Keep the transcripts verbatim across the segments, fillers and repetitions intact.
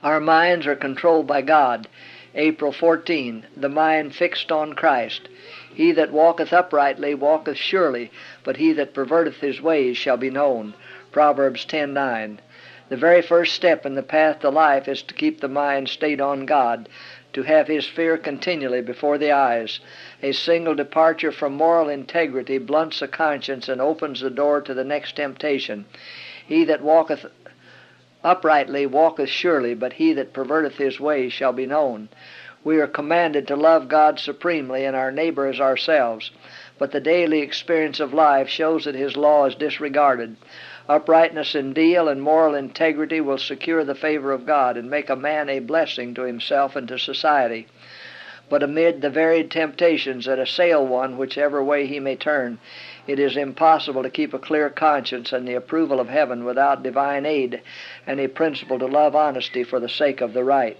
Our minds are controlled by God. April fourteenth, the mind fixed on Christ. He that walketh uprightly walketh surely, but he that perverteth his ways shall be known. Proverbs ten nine. The very first step in the path to life is to keep the mind stayed on God, to have His fear continually before the eyes. A single departure from moral integrity blunts the conscience and opens the door to the next temptation. He that walketh uprightly walketh surely, but he that perverteth his ways shall be known. We are commanded to love God supremely and our neighbor as ourselves, but the daily experience of life shows that His law is disregarded. Uprightness in deal and moral integrity will secure the favor of God and make a man a blessing to himself and to society. But amid the varied temptations that assail one whichever way he may turn, it is impossible to keep a clear conscience and the approval of heaven without divine aid and a principle to love honesty for the sake of the right.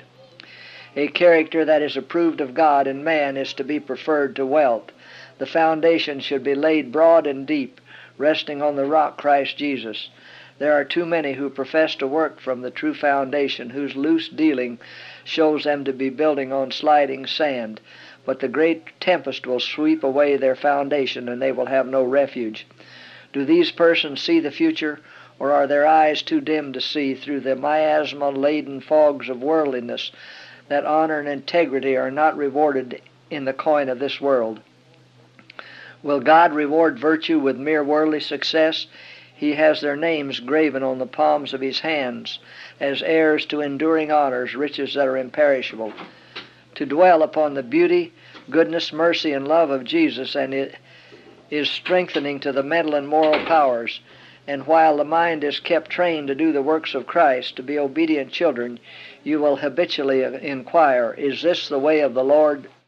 A character that is approved of God and man is to be preferred to wealth. The foundation should be laid broad and deep, resting on the rock Christ Jesus. There are too many who profess to work from the true foundation, whose loose dealing shows them to be building on sliding sand. But the great tempest will sweep away their foundation, and they will have no refuge. Do these persons see the future, or are their eyes too dim to see through the miasma-laden fogs of worldliness that honor and integrity are not rewarded in the coin of this world? Will God reward virtue with mere worldly success? He has their names graven on the palms of His hands as heirs to enduring honors, riches that are imperishable. To dwell upon the beauty, goodness, mercy, and love of Jesus, and it is strengthening to the mental and moral powers. And while the mind is kept trained to do the works of Christ, to be obedient children, you will habitually inquire, is this the way of the Lord?